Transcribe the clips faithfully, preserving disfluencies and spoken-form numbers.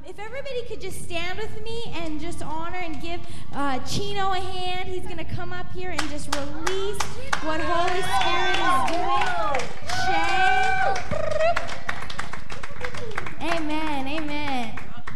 if everybody could just stand with me and just honor and give uh, Chino a hand. He's going to come up here and just release what Holy Spirit is doing. Shay. Amen, amen.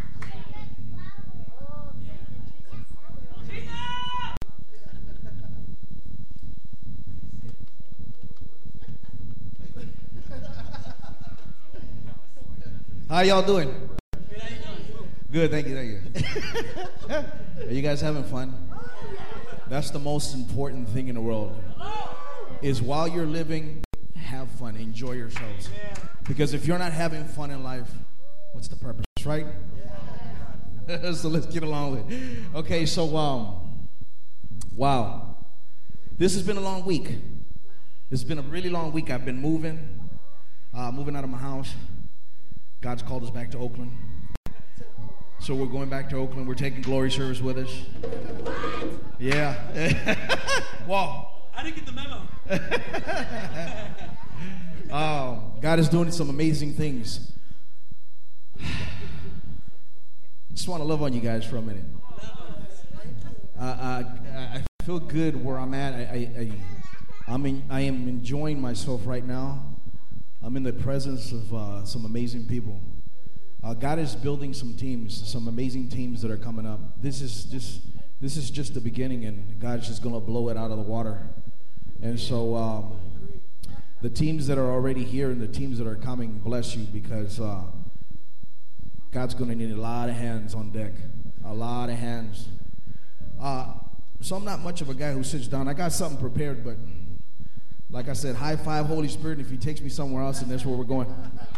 How y'all doing? Good, thank you, thank you. Are you guys having fun? That's the most important thing in the world. Is while you're living, have fun, enjoy yourselves. Because if you're not having fun in life, what's the purpose, right? So let's get along with it. Okay, so um, wow, this has been a long week. It's been a really long week. I've been moving, uh, moving out of my house. God's called us back to Oakland. So we're going back to Oakland. We're taking Glory Service with us. Yeah. Wow. I didn't get the memo. Oh, God is doing some amazing things. I just want to love on you guys for a minute. Uh, uh, I feel good where I'm at. I, I, I, I'm in, I am enjoying myself right now. I'm in the presence of uh, some amazing people. Uh, God is building some teams, some amazing teams that are coming up. This is just this is just the beginning, and God's just going to blow it out of the water. And so um, the teams that are already here and the teams that are coming, bless you, because uh, God's going to need a lot of hands on deck, a lot of hands. Uh, so I'm not much of a guy who sits down. I got something prepared, but like I said, high five Holy Spirit, and if he takes me somewhere else, and that's where we're going.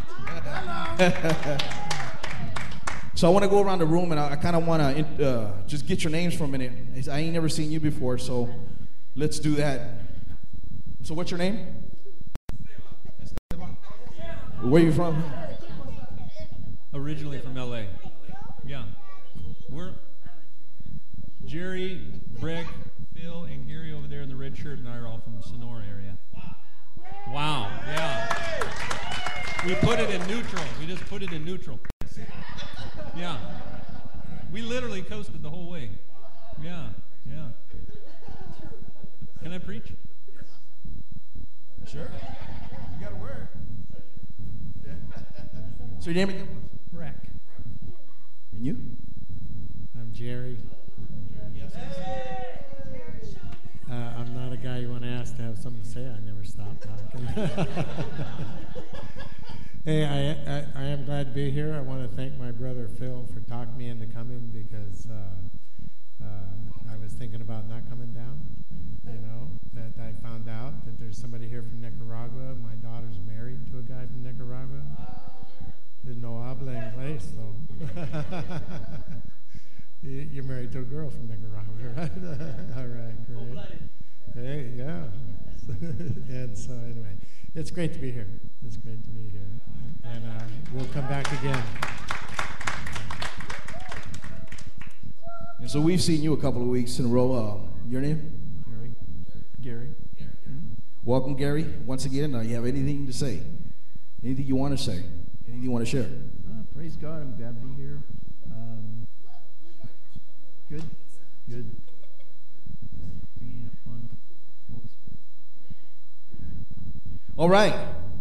So I want to go around the room, and I, I kind of want to uh, just get your names for a minute. I ain't never seen you before, so let's do that. So what's your name? Where are you from? Originally from L A. Yeah. We're Jerry, Breck, Phil, and Gary over there in the red shirt, and I are all from the Sonora area. Wow. Yeah. We put it in neutral. We just put it in neutral. Yeah. We literally coasted the whole way. Yeah. Yeah. Can I preach? Sure. You got a word. Yeah. So your name again? Breck. And you? I'm Jerry. Yes. Uh, I'm not a guy you want to ask to have something to say. I never stop talking. Hey, I, I I am glad to be here. I want to thank my brother Phil for talking me into coming because uh, uh, I was thinking about not coming down. You know, that I found out that there's somebody here from Nicaragua. My daughter's married to a guy from Nicaragua. There's no habla inglés, though. You're married to a girl from Nicaragua, right? All right, great. Hey, yeah. And so anyway, it's great to be here. It's great to be here. And uh, we'll come back again. And so we've seen you a couple of weeks in a row. Uh, your name? Gary. Gary. Mm-hmm. Welcome, Gary. Once again, uh, you have anything to say? Anything you want to say? Anything you want to share? Uh, praise God. I'm glad to be here. Um, good. Good. Being fun. All right.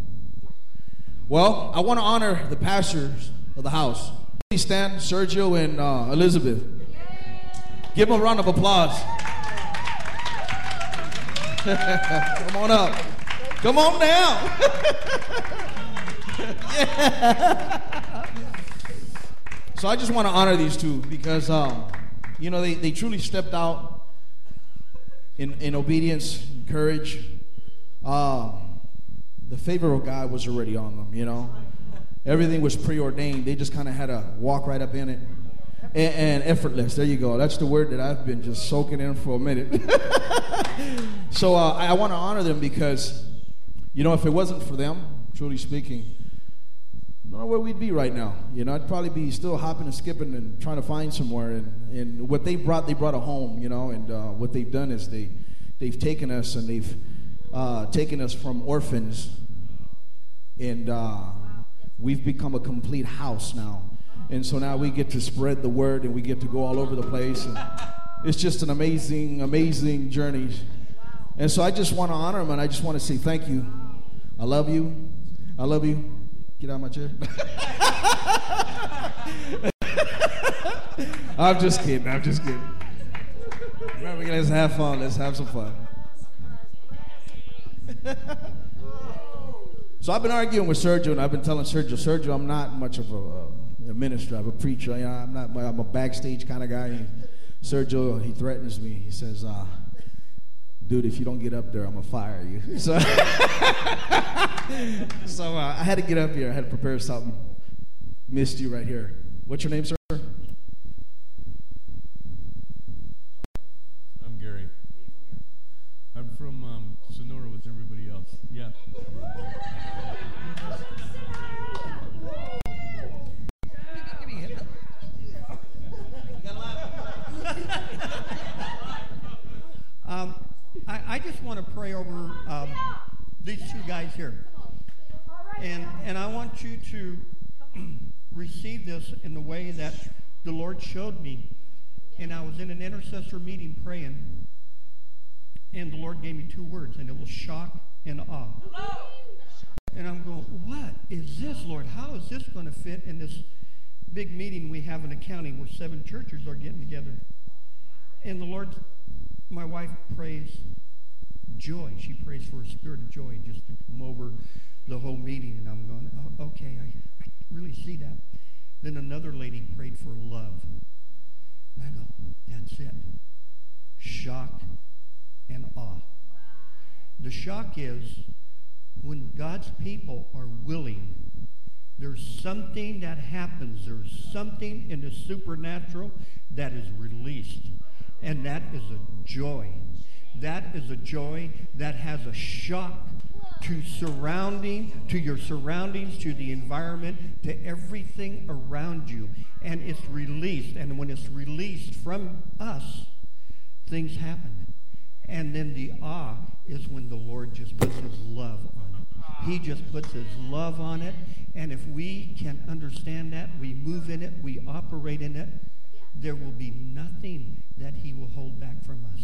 Well, I want to honor the pastors of the house. Please stand, Sergio and uh, Elizabeth. Give them a round of applause. Come on up. Come on down. Yeah. So I just want to honor these two because, um, you know, they, they truly stepped out in, in obedience and courage. Uh, the favor of God was already on them, you know. Everything was preordained. They just kind of had to walk right up in it. And, and effortless. There you go. That's the word that I've been just soaking in for a minute. So uh, I, I want to honor them because, you know, if it wasn't for them, truly speaking, I don't know where we'd be right now. You know, I'd probably be still hopping and skipping and trying to find somewhere. And, and what they brought, they brought a home, you know. And uh, what they've done is they, they've taken us and they've uh, taken us from orphans. And uh, we've become a complete house now. And so now we get to spread the word and we get to go all over the place. And it's just an amazing, amazing journey. And so I just want to honor him, and I just want to say thank you. I love you. I love you. Get out of my chair. I'm just kidding. I'm just kidding. Remember, let's have fun. Let's have some fun. So I've been arguing with Sergio, and I've been telling Sergio, Sergio, I'm not much of a, a minister. I'm a preacher. You know, I'm not. I'm a backstage kind of guy. He, Sergio, he threatens me. He says, uh, "Dude, if you don't get up there, I'm gonna fire you." So, so uh, I had to get up here. I had to prepare something. Missed you right here. What's your name, sir? I'm Gary. I'm from um, Sonora with everybody else. Yeah. um, I, I just want to pray over um, these two guys here. And, and I want you to receive this in the way that the Lord showed me. And I was in an intercessor meeting praying, and the Lord gave me two words, and it was shock and awe. And I'm going, what is this, Lord? How is this going to fit in this big meeting we have in the county where seven churches are getting together? And the Lord, my wife prays joy. She prays for a spirit of joy just to come over the whole meeting. And I'm going, oh, okay, I, I really see that. Then another lady prayed for love. And I go, that's it. Shock and awe. The shock is when God's people are willing, there's something that happens. There's something in the supernatural that is released. And that is a joy. That is a joy that has a shock to surrounding, to your surroundings, to the environment, to everything around you. And it's released. And when it's released from us, things happen. And then the awe is when the Lord just puts his love on it. He just puts his love on it. And if we can understand that, we move in it, we operate in it, there will be nothing that he will hold back from us.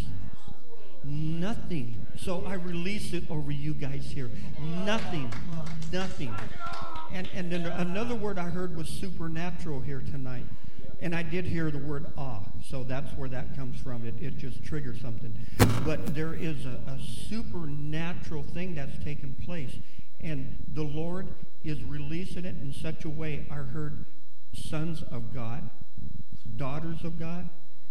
Nothing. So I release it over you guys here. Nothing. Nothing. And, and then another word I heard was supernatural here tonight. And I did hear the word awe. So that's where that comes from. It, it just triggers something. But there is a, a supernatural thing that's taken place. And the Lord is releasing it in such a way. I heard sons of God, daughters of God.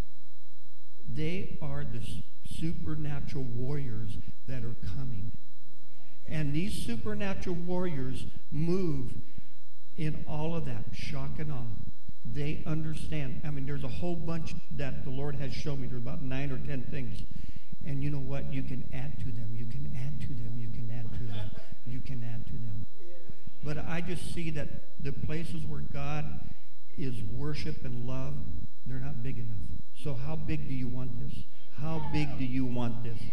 They are the supernatural warriors that are coming. And these supernatural warriors move in all of that, shock and awe. They understand. I mean, there's a whole bunch that the Lord has shown me. There's about nine or ten things. And you know what? You can add to them. You can add to them. You can add to them. You can add to them. But I just see that the places where God is worship and love, they're not big enough. So how big do you want this? How big do you want this?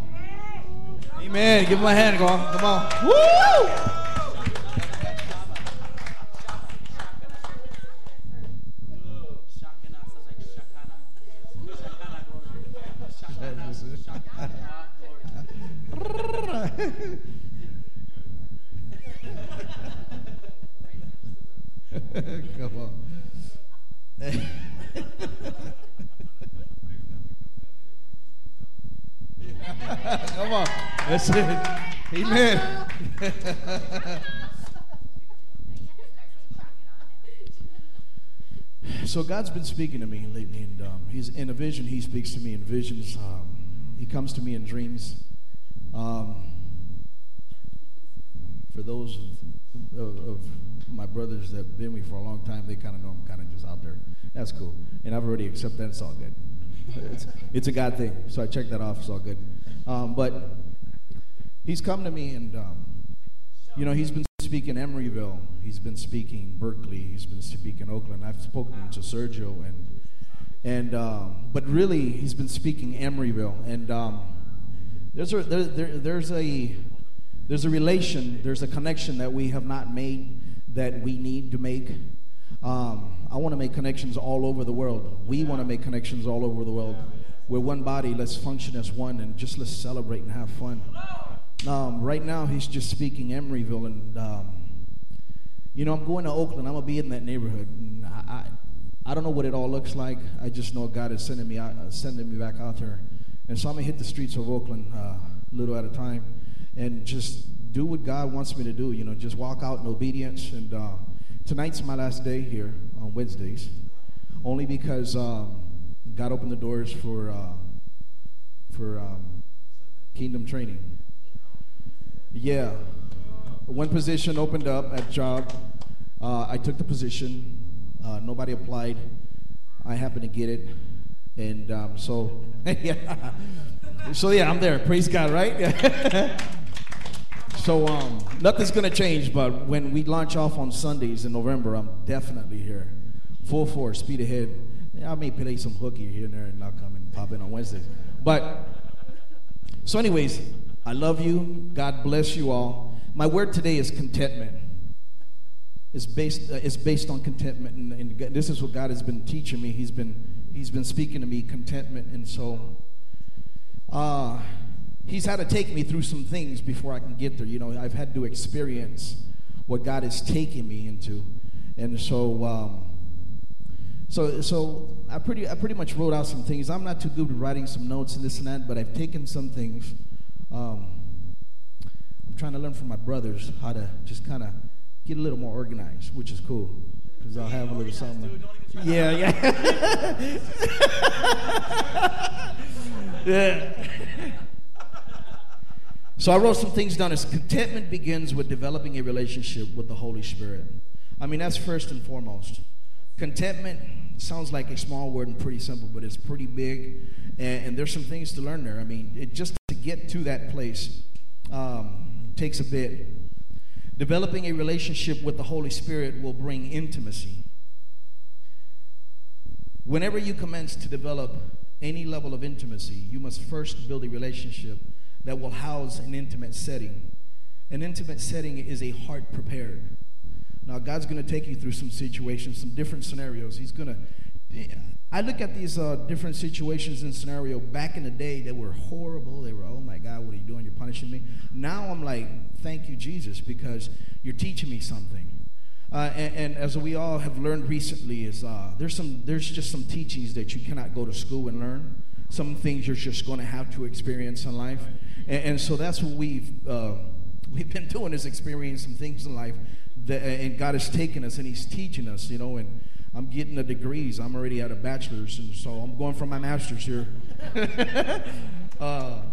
Amen. Give him a hand, go on. Come on. Woo! Come on. Come on. That's it. Amen. So God's been speaking to me lately, and um, he's in a vision. He speaks to me in visions. Um, he comes to me in dreams. Um, for those of, of, of my brothers that have been with me for a long time, they kind of know I'm kind of just out there. That's cool. And I've already accepted that. It's all good. It's, it's a God thing. So I checked that off. It's all good. Um, but he's come to me, and, um, you know, he's been speaking Emeryville. He's been speaking Berkeley. He's been speaking Oakland. I've spoken to Sergio. and and um, But really, he's been speaking Emeryville. And um, there's a, there, there, there's a... There's a relation, there's a connection that we have not made that we need to make. Um, I want to make connections all over the world. We want to make connections all over the world. We're one body. Let's function as one and just let's celebrate and have fun. Um, right now, he's just speaking Emeryville, and um, you know, I'm going to Oakland. I'm gonna be in that neighborhood. And I, I, I don't know what it all looks like. I just know God is sending me out, uh, sending me back out there, and so I'm gonna hit the streets of Oakland uh, a little at a time, and just do what God wants me to do. You know, just walk out in obedience. And uh, tonight's my last day here on Wednesdays, only because um, God opened the doors for uh, for um, Kingdom Training. Yeah. One position opened up at job. Uh, I took the position. Uh, nobody applied. I happened to get it. And um, so, yeah. So, yeah, I'm there. Praise God, right? So, um, nothing's going to change, but when we launch off on Sundays in November, I'm definitely here. Full force, speed ahead. I may play some hooky here and there, and I'll come and pop in on Wednesdays. But, so anyways, I love you. God bless you all. My word today is contentment. It's based, uh, it's based on contentment, and, and this is what God has been teaching me. He's been, he's been speaking to me, contentment, and so uh, he's had to take me through some things before I can get there. You know, I've had to experience what God is taking me into, and so, um, so, so I pretty, I pretty much wrote out some things. I'm not too good with writing some notes and this and that, but I've taken some things. Um, trying to learn from my brothers how to just kind of get a little more organized, which is cool, because I'll have a little something. Yeah, yeah. Yeah. So I wrote some things down. As contentment begins with developing a relationship with the Holy Spirit. I mean, that's first and foremost. Contentment sounds like a small word and pretty simple, but it's pretty big, and, and there's some things to learn there. I mean, it, just to get to that place, um, takes a bit. Developing a relationship with the Holy Spirit will bring intimacy. Whenever you commence to develop any level of intimacy, you must first build a relationship that will house an intimate setting. An intimate setting is a heart prepared. Now, God's going to take you through some situations, some different scenarios. He's going to... I look at these uh, different situations and scenario back in the day. They were horrible. They were, oh my God, what are you doing? You're punishing me. Now I'm like, thank you, Jesus, because you're teaching me something. Uh, and, and as we all have learned recently, is uh, there's some there's just some teachings that you cannot go to school and learn. Some things you're just going to have to experience in life. And, and so that's what we've uh, we've been doing, is experiencing some things in life. That, and God has taken us and He's teaching us, you know, and I'm getting the degrees. I'm already at a bachelor's, and so I'm going for my master's here. uh,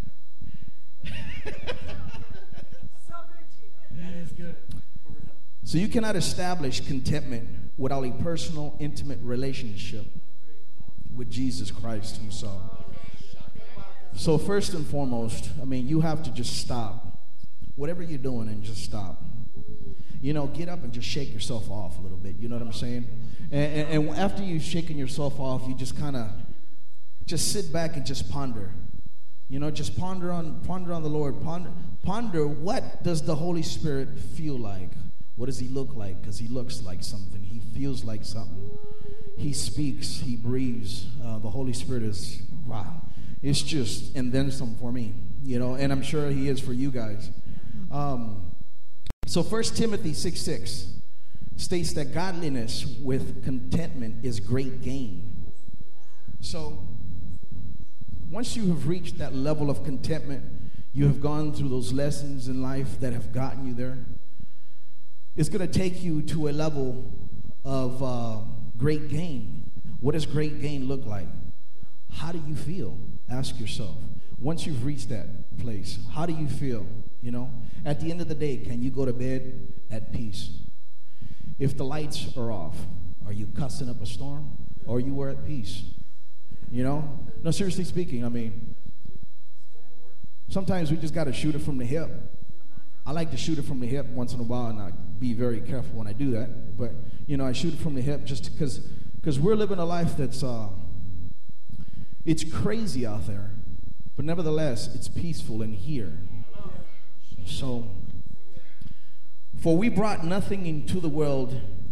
That is good. So you cannot establish contentment without a personal, intimate relationship with Jesus Christ Himself. So first and foremost, I mean, you have to just stop. Whatever you're doing, and just stop. You know, get up and just shake yourself off a little bit. You know what I'm saying? And, and, and after you've shaken yourself off, you just kind of just sit back and just ponder. You know, just ponder on ponder on the Lord. Ponder, ponder what does the Holy Spirit feel like? What does He look like? Because He looks like something. He feels like something. He speaks. He breathes. Uh, the Holy Spirit is, wow. It's just, and then some for me. You know, and I'm sure He is for you guys. Um, so First Timothy six six states that godliness with contentment is great gain. So once you have reached that level of contentment, you have gone through those lessons in life that have gotten you there, it's going to take you to a level of uh, great gain. What does great gain look like? How do you feel? Ask yourself. Once you've reached that place, how do you feel? You know, at the end of the day, can you go to bed at peace? If the lights are off, are you cussing up a storm, or you were at peace? You know? No, seriously speaking, I mean, sometimes we just got to shoot it from the hip. I like to shoot it from the hip once in a while, and I be very careful when I do that. But, you know, I shoot it from the hip just because because we're living a life that's, uh, it's crazy out there. But nevertheless, it's peaceful in here. So, for we brought nothing into the world,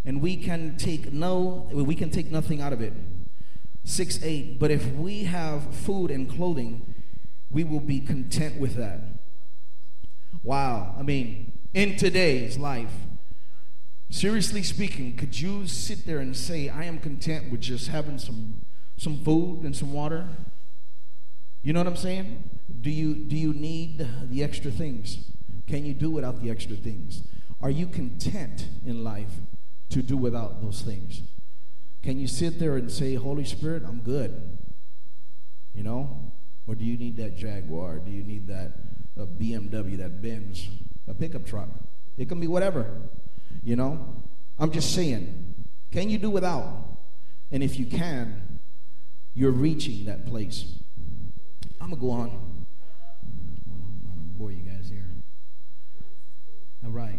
and we can take no, we can take nothing out of it. six eight, but if we have food and clothing, we will be content with that. Wow. I mean, in today's life, seriously speaking, could you sit there and say, I am content with just having some some food and some water? You know what I'm saying? Do you do you need the extra things? Can you do without the extra things? Are you content in life to do without those things? Can you sit there and say, Holy Spirit, I'm good? You know? Or do you need that Jaguar? Do you need that uh, B M W, that Benz, a pickup truck? It can be whatever. You know? I'm just saying, can you do without? And if you can, you're reaching that place. I'm going to go on. I don't bore you guys here. All right.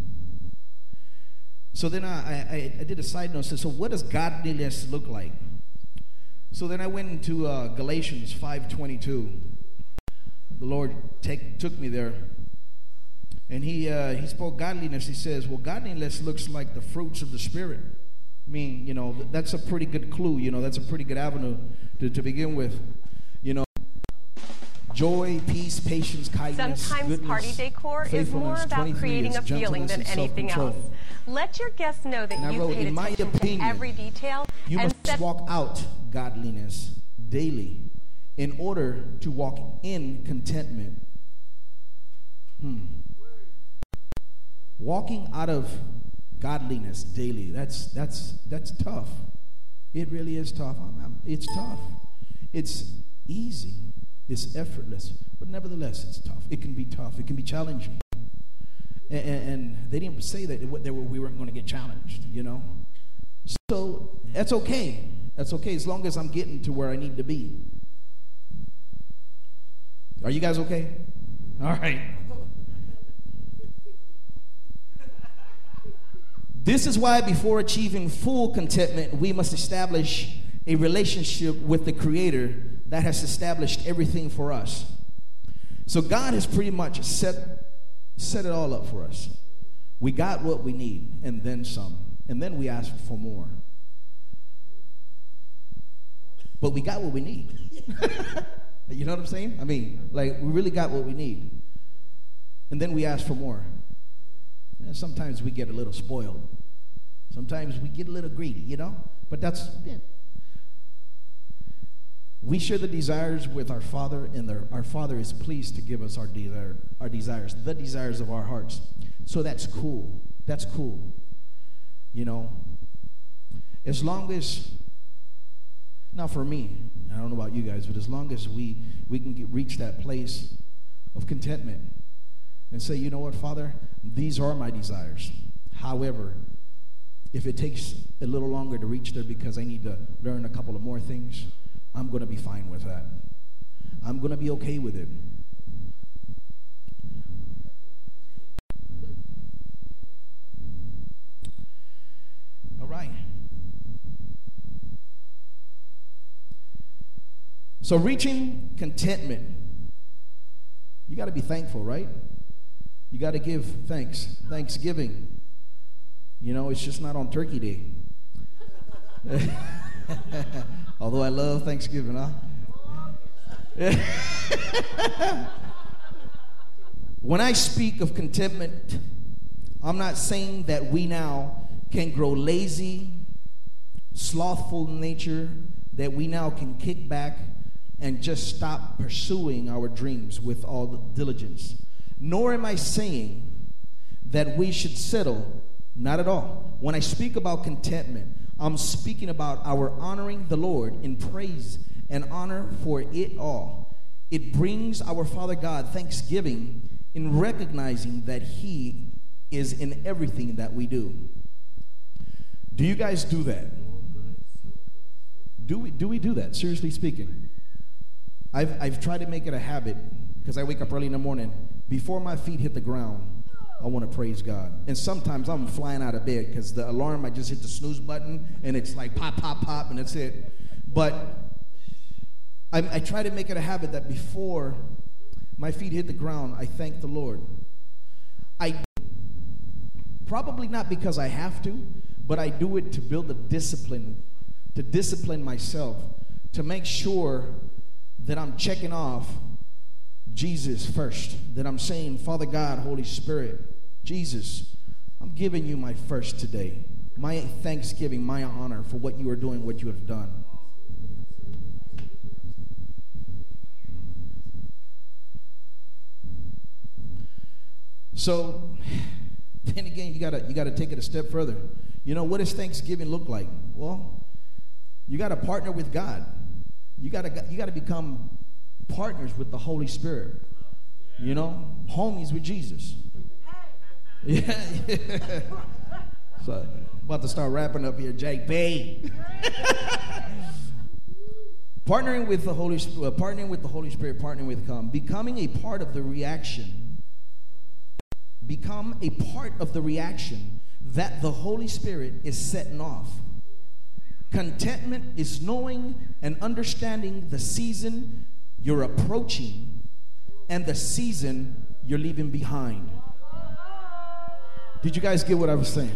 So then I, I, I did a side note. So what does godliness look like? So then I went into uh, Galatians five twenty-two. The Lord take, took me there. And he uh, he spoke godliness. He says, well, godliness looks like the fruits of the Spirit. I mean, you know, that's a pretty good clue. You know, that's a pretty good avenue to, to begin with. You know, joy, peace, patience, kindness, Sometimes goodness, party decor is more about creating a feeling than anything else. Let your guests know that and you wrote, paid in my attention opinion, to every detail. You and must walk out godliness daily in order to walk in contentment. Hmm. Walking out of godliness daily, that's that's that's tough. It really is tough. I'm, I'm, it's tough. It's easy. It's effortless. But nevertheless, it's tough. It can be tough. It can be challenging. And, and, and they didn't say that it, they were, we weren't going to get challenged, you know. So that's okay. That's okay as long as I'm getting to where I need to be. Are you guys okay? All right. This is why before achieving full contentment, we must establish a relationship with the Creator that has established everything for us. So God has pretty much set, set it all up for us. We got what we need and then some. And then we ask for more. But we got what we need. You know what I'm saying? I mean, like, we really got what we need. And then we ask for more. And sometimes we get a little spoiled. Sometimes we get a little greedy, you know? But that's it. We share the desires with our Father, and the, our Father is pleased to give us our desire, our desires, the desires of our hearts. So that's cool. That's cool. You know? As long as, now for me, I don't know about you guys, but as long as we, we can get, reach that place of contentment and say, you know what, Father, these are my desires. However, if it takes a little longer to reach there because I need to learn a couple of more things, I'm going to be fine with that. I'm going to be okay with it. All right. So reaching contentment, you got to be thankful, right? You got to give thanks. Thanksgiving. You know, it's just not on Turkey Day. Although I love Thanksgiving, huh? When I speak of contentment, I'm not saying that we now can grow lazy, slothful in nature, that we now can kick back and just stop pursuing our dreams with all diligence. Nor am I saying that we should settle. Not at all. When I speak about contentment, I'm speaking about our honoring the Lord in praise and honor for it all. It brings our Father God thanksgiving in recognizing that He is in everything that we do. Do you guys do that? Do we do we do that? Seriously speaking. I've I've tried to make it a habit because I wake up early in the morning. Before my feet hit the ground, I want to praise God. And sometimes I'm flying out of bed because the alarm, I just hit the snooze button and it's like pop, pop, pop, and that's it. But I, I try to make it a habit that before my feet hit the ground, I thank the Lord. I probably not because I have to, but I do it to build a discipline, to discipline myself, to make sure that I'm checking off Jesus first, that I'm saying, Father God, Holy Spirit, Jesus, I'm giving you my first today, my thanksgiving, my honor for what you are doing, what you have done. So, then again, you gotta you gotta take it a step further. You know, what does Thanksgiving look like? Well, you gotta partner with God. You gotta you gotta become partners with the Holy Spirit. You know, homies with Jesus. Yeah. yeah. So, about to start wrapping up here, Jake B. Partnering with the Holy Spirit, uh, partnering with the Holy Spirit, partnering with come, becoming a part of the reaction. Become a part of the reaction that the Holy Spirit is setting off. Contentment is knowing and understanding the season you're approaching and the season you're leaving behind. Did you guys get what I was saying?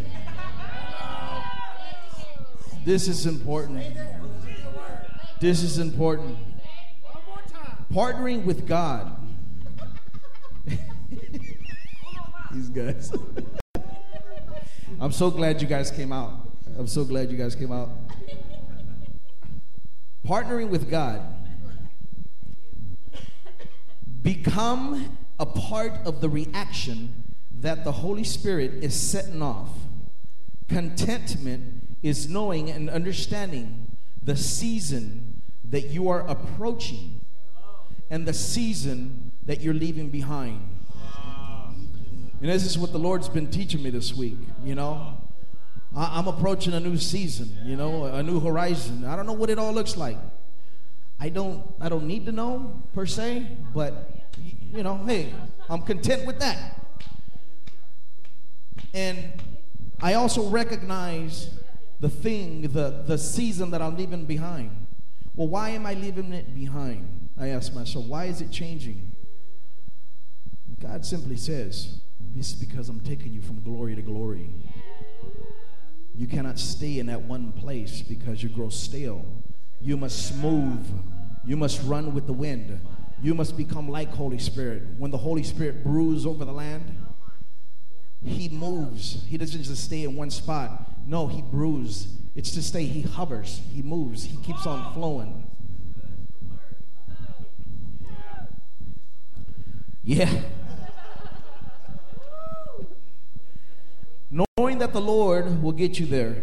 This is important. This is important. Partnering with God. These guys. I'm so glad you guys came out. I'm so glad you guys came out. Partnering with God. Become a part of the reaction that the Holy Spirit is setting off. Contentment is knowing and understanding the season that you are approaching and the season that you're leaving behind. And this is what the Lord's been teaching me this week, you know. I, I'm approaching a new season, you know, a new horizon. I don't know what it all looks like. I don't I don't need to know, per se, but, you know, hey, I'm content with that. And I also recognize the thing, the, the season that I'm leaving behind. Well, why am I leaving it behind? I ask myself, why is it changing? God simply says, this is because I'm taking you from glory to glory. You cannot stay in that one place because you grow stale. You must move. You must run with the wind. You must become like Holy Spirit. When the Holy Spirit brews over the land, he moves. He doesn't just stay in one spot. No, he brews. It's to stay. He hovers. He moves. He keeps on flowing. Yeah. Knowing that the Lord will get you there.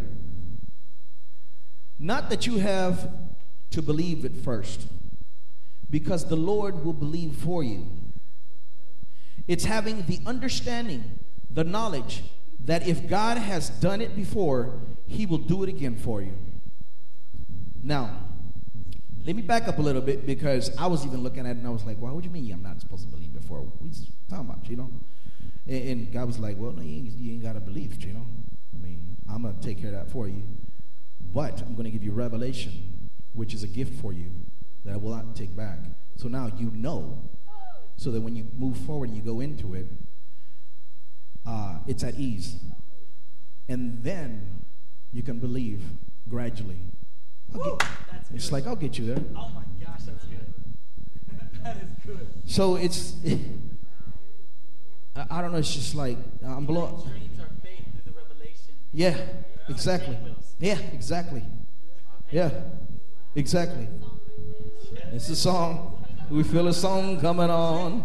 Not that you have to believe it first, because the Lord will believe for you. It's having the understanding, the knowledge that if God has done it before, he will do it again for you. Now, let me back up a little bit, because I was even looking at it and I was like, well, what do you mean I'm not supposed to believe before? What are you talking about, you know? And, and God was like, well, no, you ain't, you ain't got to believe, you know? I mean, I'm going to take care of that for you. But I'm going to give you revelation, which is a gift for you that I will not take back. So now you know, so that when you move forward and you go into it, uh, it's at ease. And then you can believe gradually. Get, it's like, I'll get you there. Oh my gosh, that's good. That is good. So it's, it, I, I don't know, it's just like, I'm blown. Dreams are faith through the revelation. Yeah, exactly. Yeah, exactly. Yeah, exactly. It's a song. We feel a song coming on.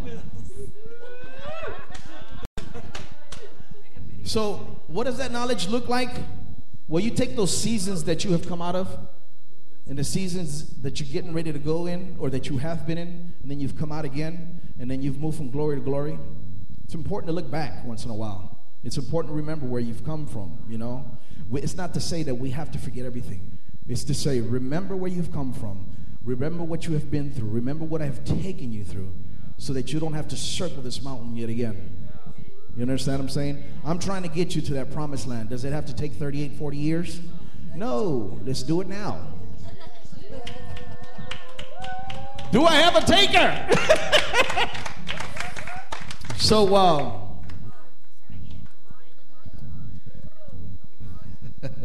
So, what does that knowledge look like? Well, you take those seasons that you have come out of, and the seasons that you're getting ready to go in, or that you have been in, and then you've come out again, and then you've moved from glory to glory. It's important to look back once in a while. It's important to remember where you've come from, you know. It's not to say that we have to forget everything. It's to say, remember where you've come from. Remember what you have been through. Remember what I have taken you through, so that you don't have to circle this mountain yet again. You understand what I'm saying? I'm trying to get you to that promised land. Does it have to take thirty-eight, forty years? No. Let's do it now. Do I have a taker? So, uh,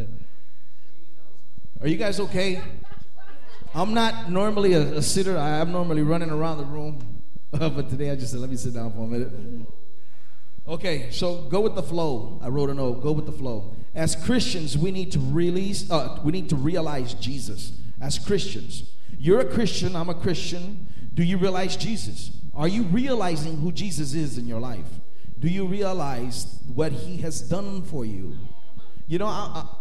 Are you guys okay? I'm not normally a, a sitter. I, I'm normally running around the room. But today I just said, let me sit down for a minute. Okay, so go with the flow. I wrote a note. Go with the flow. As Christians, we need to release. Uh, we need to realize Jesus. As Christians, you're a Christian. I'm a Christian. Do you realize Jesus? Are you realizing who Jesus is in your life? Do you realize what He has done for you? You know, I, I,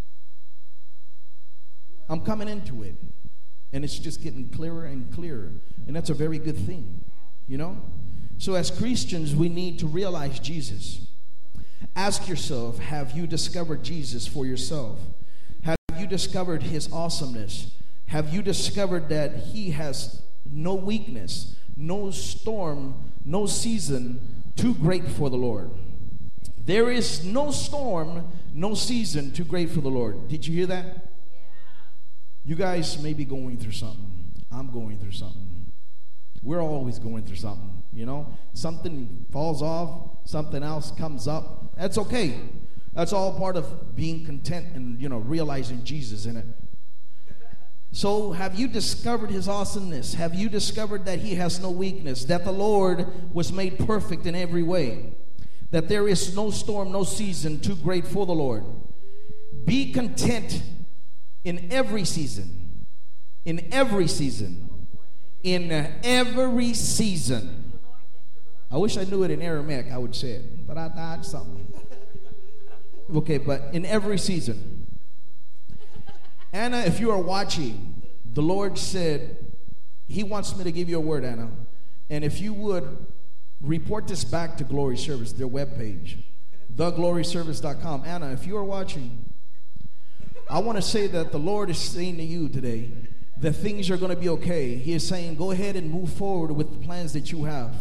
I'm coming into it, and it's just getting clearer and clearer, and that's a very good thing. You know. So as Christians, we need to realize Jesus. Ask yourself, have you discovered Jesus for yourself? Have you discovered His awesomeness? Have you discovered that He has no weakness, no storm, no season too great for the Lord? There is no storm, no season too great for the Lord. Did you hear that? Yeah. You guys may be going through something. I'm going through something. We're always going through something, you know. Something falls off, something else comes up. That's okay. That's all part of being content and, you know, realizing Jesus in it. So have you discovered His awesomeness? Have you discovered that He has no weakness? That the Lord was made perfect in every way? That there is no storm, no season too great for the Lord? Be content in every season. In every season. In every season. I wish I knew it in Aramaic, I would say it. But I died something. Okay, but in every season. Anna, if you are watching, the Lord said He wants me to give you a word, Anna. And if you would report this back to Glory Service, their webpage, the glory service dot com. Anna, if you are watching, I want to say that the Lord is saying to you today that things are going to be okay. He is saying, go ahead and move forward with the plans that you have.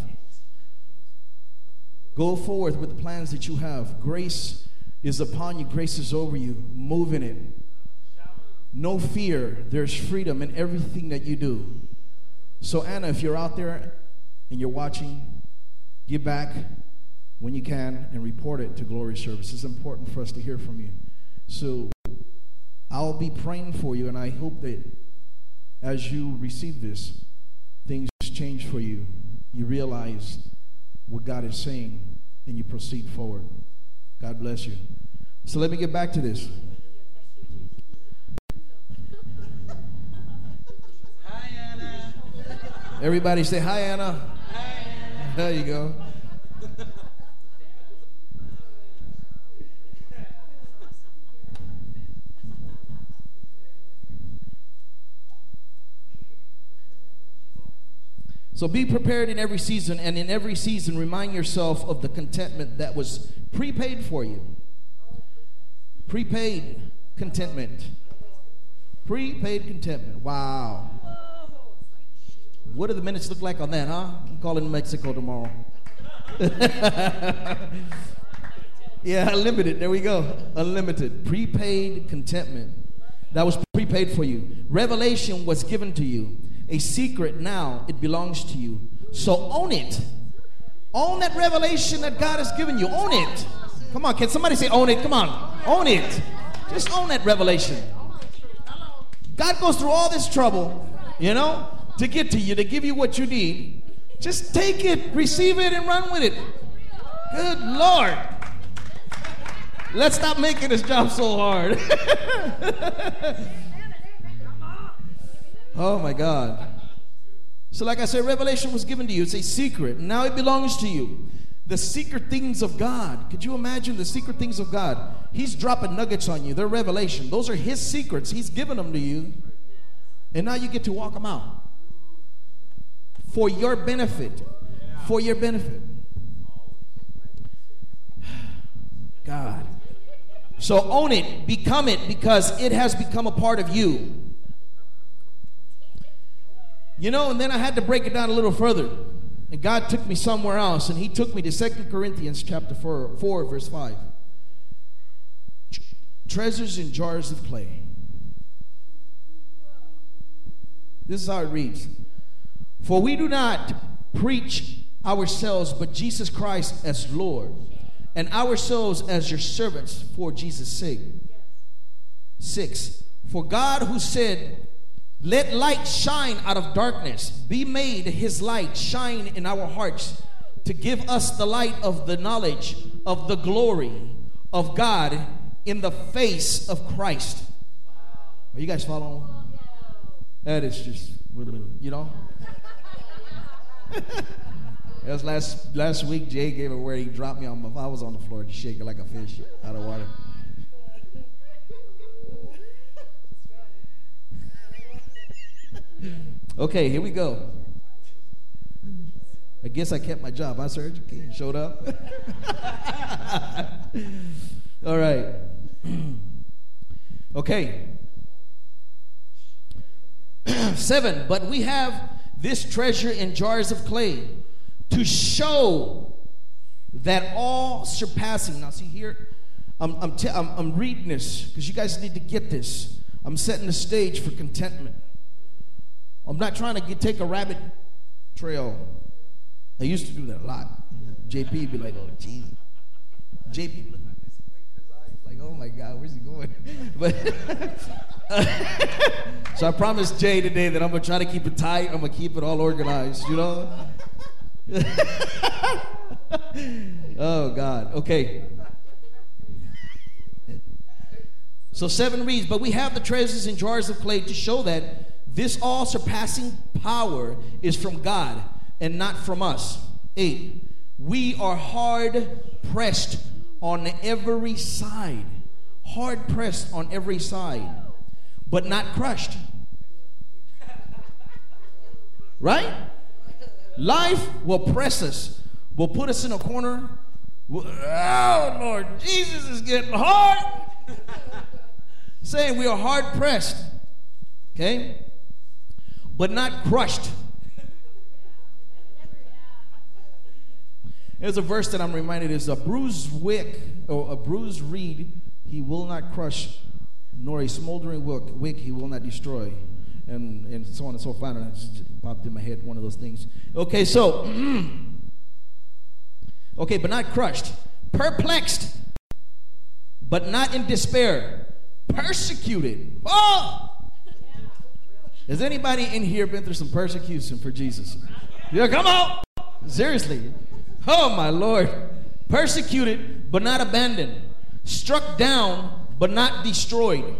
Go forward with the plans that you have. Grace is upon you. Grace is over you. Move in it. No fear. There's freedom in everything that you do. So Anna, if you're out there and you're watching, get back when you can and report it to Glory Service. It's important for us to hear from you. So I'll be praying for you, and I hope that as you receive this, things change for you. You realize what God is saying, and you proceed forward. God bless you. So let me get back to this. Hi, Anna. Everybody say hi, Anna. Hi, Anna. There you go. So be prepared in every season, and in every season remind yourself of the contentment that was prepaid for you. Prepaid contentment. Prepaid contentment. Wow. What do the minutes look like on that, huh? I'm calling Mexico tomorrow. Yeah, unlimited. There we go. Unlimited. Prepaid contentment. That was prepaid for you. Revelation was given to you. A secret now, it belongs to you. So own it. Own that revelation that God has given you. Own it. Come on, can somebody say own it? Come on. Own it. Just own that revelation. God goes through all this trouble, you know, to get to you, to give you what you need. Just take it, receive it, and run with it. Good Lord. Let's stop making this job so hard. Oh my God. So like I said, revelation was given to you. It's a secret. Now it belongs to you. The secret things of God. Could you imagine the secret things of God? He's dropping nuggets on you. They're revelation. Those are His secrets. He's given them to you. And now you get to walk them out. For your benefit. For your benefit. God. So own it. Become it, because it has become a part of you. You know, and then I had to break it down a little further. And God took me somewhere else, and He took me to Second Corinthians chapter four, four verse five. Treasures in jars of clay. This is how it reads. For we do not preach ourselves, but Jesus Christ as Lord, and ourselves as your servants for Jesus' sake. Six. For God, who said, let light shine out of darkness, be made his light shine in our hearts to give us the light of the knowledge of the glory of God in the face of Christ. Are you guys following? That is just, you know. That's last last week. Jay gave a word. He dropped me on my. I was on the floor, just shaking like a fish out of water. Okay, here we go. I guess I kept my job. Huh, Serge? Okay, showed up. All right. Okay. Seven. But we have this treasure in jars of clay to show that all surpassing. Now, see here, I'm I'm, t- I'm, I'm reading this because you guys need to get this. I'm setting the stage for contentment. I'm not trying to get, take a rabbit trail. I used to do that a lot. J P be like, oh, Jesus. J P look like this, his eyes, like, oh my God, where's he going? But so I promised Jay today that I'm gonna try to keep it tight. I'm gonna keep it all organized, you know. Oh God. Okay. So seven reads, but we have the treasures in jars of clay to show that this all-surpassing power is from God and not from us. Eight, we are hard-pressed on every side. Hard-pressed on every side, but not crushed. Right? Life will press us, will put us in a corner. Oh, Lord, Jesus is getting hard. Saying we are hard-pressed. Okay? But not crushed. There's a verse that I'm reminded is a bruised wick or a bruised reed he will not crush, nor a smoldering wick, wick he will not destroy, and and so on and so forth. And it just popped in my head, one of those things. Okay, so okay, but not crushed, perplexed, but not in despair, persecuted. Oh. Has anybody in here been through some persecution for Jesus? Yeah, come on. Seriously. Oh, my Lord. Persecuted, but not abandoned. Struck down, but not destroyed.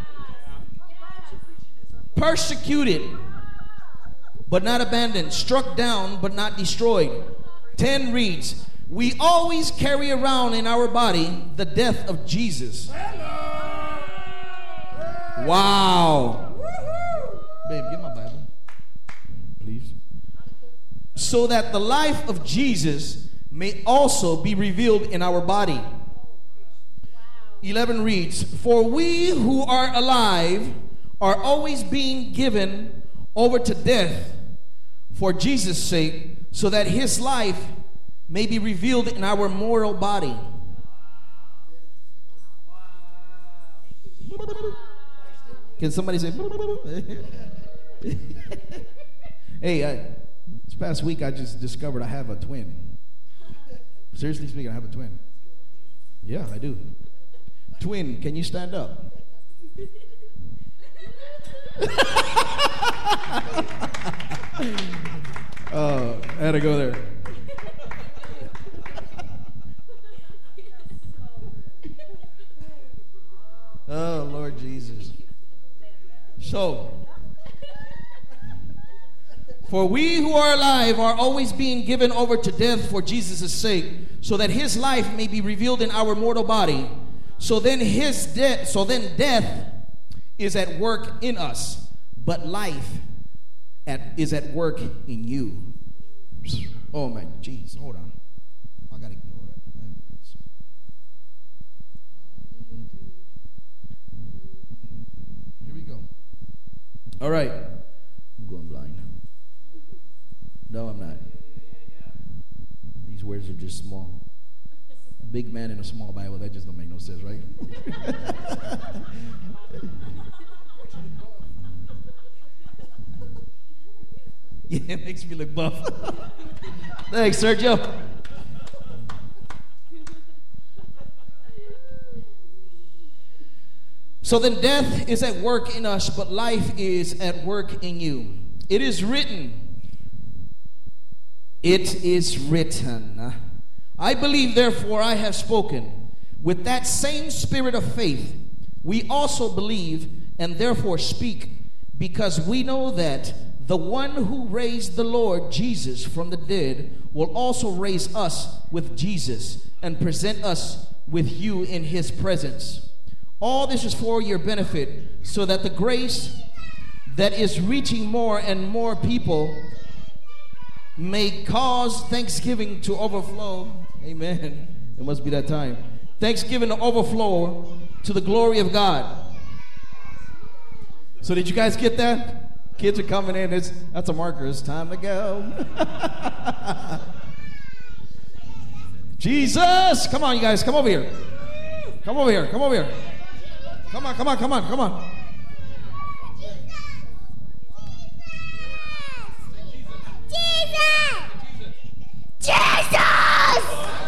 Persecuted, but not abandoned. Struck down, but not destroyed. Ten reads, we always carry around in our body the death of Jesus. Wow. Babe, get my Bible, please. So that the life of Jesus may also be revealed in our body. eleven reads, for we who are alive are always being given over to death for Jesus' sake, so that his life may be revealed in our mortal body. Can somebody say? Hey, I, this past week I just discovered I have a twin. Seriously speaking, I have a twin. Yeah, I do. Twin, can you stand up? Oh, I had to go there. Oh, Lord Jesus. So, for we who are alive are always being given over to death for Jesus' sake, so that his life may be revealed in our mortal body. So then his death, so then death is at work in us, but life at, is at work in you. Oh my, jeez, hold on. I gotta go. Here we go. All right. I'm going blind. No, I'm not. These words are just small. Big man in a small Bible, that just don't make no sense, right? Yeah, it makes me look buff. Thanks, Sergio. So then death is at work in us, but life is at work in you. It is written. It is written. I believe, therefore I have spoken. With that same spirit of faith, we also believe and therefore speak, because we know that the one who raised the Lord Jesus from the dead will also raise us with Jesus and present us with you in his presence. All this is for your benefit, so that the grace that is reaching more and more people may cause thanksgiving to overflow. Amen. It must be that time. Thanksgiving to overflow to the glory of God. So did you guys get that? Kids are coming in. It's, that's a marker. It's time to go. Jesus. Come on, you guys. Come over here. Come over here. Come over here. Come on, come on, come on, come on. Jesus! Jesus!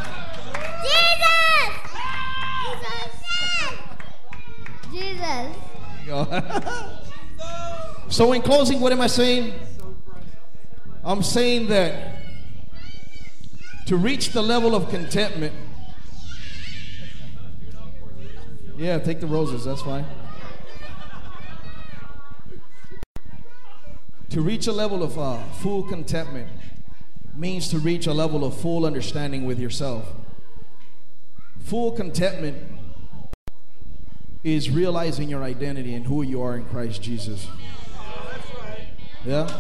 Jesus! Jesus! Jesus! So in closing, what am I saying? I'm saying that to reach the level of contentment. Yeah, take the roses, that's fine. To reach a level of uh, full contentment means to reach a level of full understanding with yourself. Full contentment is realizing your identity and who you are in Christ Jesus. Yeah?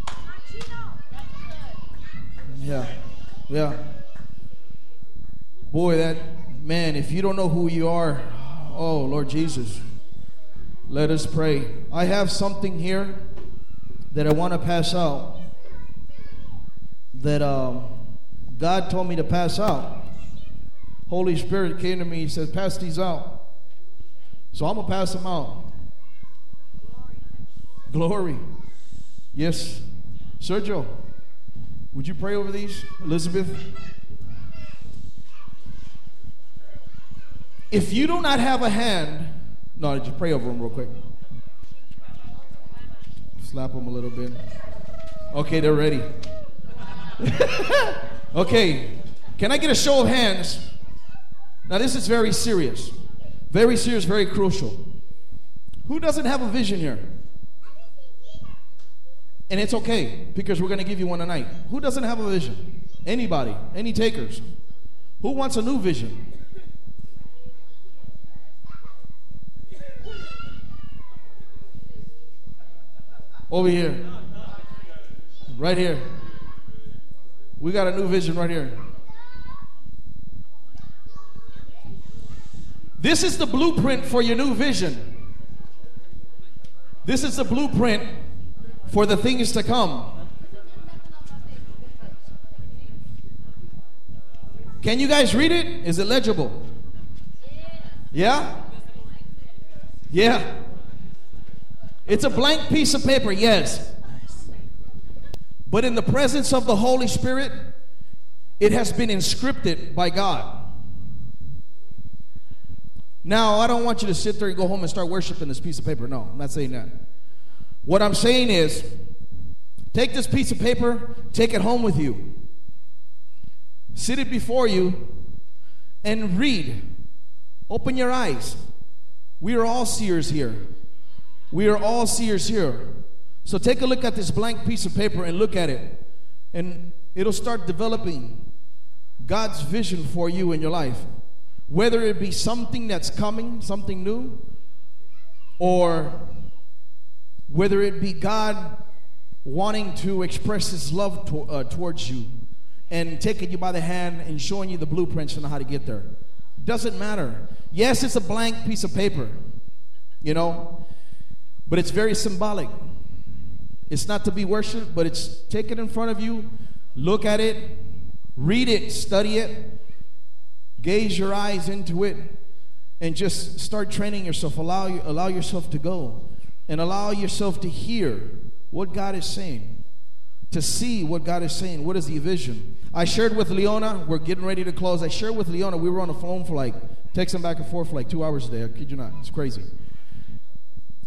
Yeah. Yeah. Boy, that, man, if you don't know who you are, oh, Lord Jesus, let us pray. I have something here that I want to pass out that um, God told me to pass out. Holy Spirit came to me. He said, pass these out. So I'm going to pass them out. Glory. Yes. Sergio, would you pray over these? Elizabeth? If you do not have a hand, no, just pray over them real quick. Slap them a little bit. Okay, they're ready. Okay, can I get a show of hands? Now this is very serious. Very serious, very crucial. Who doesn't have a vision here? And it's okay, because we're going to give you one tonight. Who doesn't have a vision? Anybody? Any takers? Who wants a new vision? Over here. Right here. We got a new vision right here. This is the blueprint for your new vision. This is the blueprint for the things to come. Can you guys read it? Is it legible? Yeah? Yeah. It's a blank piece of paper, yes. But in the presence of the Holy Spirit, it has been inscripted by God. Now, I don't want you to sit there and go home and start worshiping this piece of paper. No, I'm not saying that. What I'm saying is, take this piece of paper, take it home with you. Sit it before you and read. Open your eyes. We are all seers here. We are all seers here. So take a look at this blank piece of paper and look at it. And it'll start developing God's vision for you in your life. Whether it be something that's coming, something new, or whether it be God wanting to express his love to, uh, towards you and taking you by the hand and showing you the blueprints on how to get there. Doesn't matter. Yes, it's a blank piece of paper, you know, but it's very symbolic. It's not to be worshipped, but it's take it in front of you, look at it, read it, study it, gaze your eyes into it, and just start training yourself. Allow, you, allow yourself to go and allow yourself to hear what God is saying, to see what God is saying. What is the vision? I shared with Leona, we're getting ready to close. I shared with Leona, we were on the phone for like, texting back and forth for like two hours a day. I kid you not. It's crazy.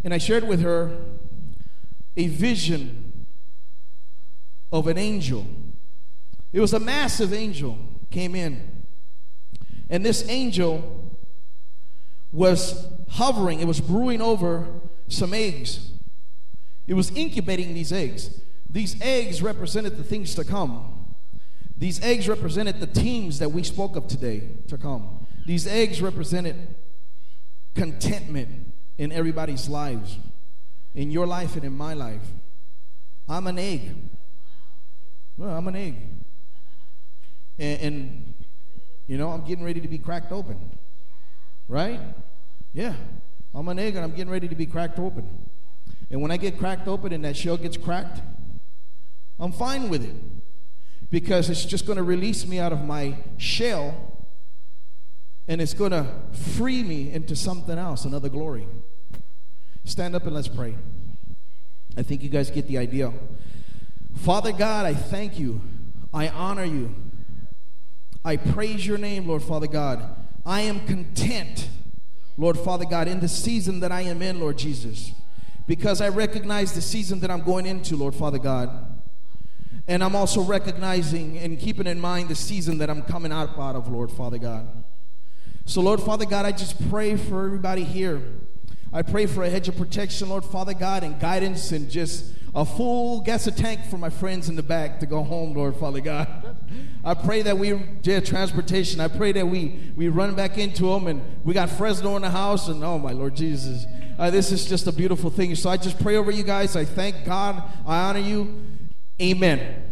And I shared with her a vision of an angel. It was a massive angel came in. And this angel was hovering. It was brewing over some eggs. It was incubating these eggs. These eggs represented the things to come. These eggs represented the teams that we spoke of today to come. These eggs represented contentment in everybody's lives, in your life and in my life. I'm an egg. Well, I'm an egg. And, and, you know, I'm getting ready to be cracked open. Right? Yeah. I'm an egg and I'm getting ready to be cracked open. And when I get cracked open and that shell gets cracked, I'm fine with it. Because it's just going to release me out of my shell. And it's going to free me into something else, another glory. Stand up and let's pray. I think you guys get the idea. Father God, I thank you. I honor you. I praise your name, Lord Father God. I am content, Lord Father God, in the season that I am in, Lord Jesus. Because I recognize the season that I'm going into, Lord Father God. And I'm also recognizing and keeping in mind the season that I'm coming out, out of, Lord Father God. So, Lord Father God, I just pray for everybody here. I pray for a hedge of protection, Lord Father God, and guidance and just a full gas tank for my friends in the back to go home, Lord Father God. I pray that we get transportation. I pray that we, we run back into them, and we got Fresno in the house, and oh, my Lord Jesus. Uh, this is just a beautiful thing. So I just pray over you guys. I thank God. I honor you. Amen.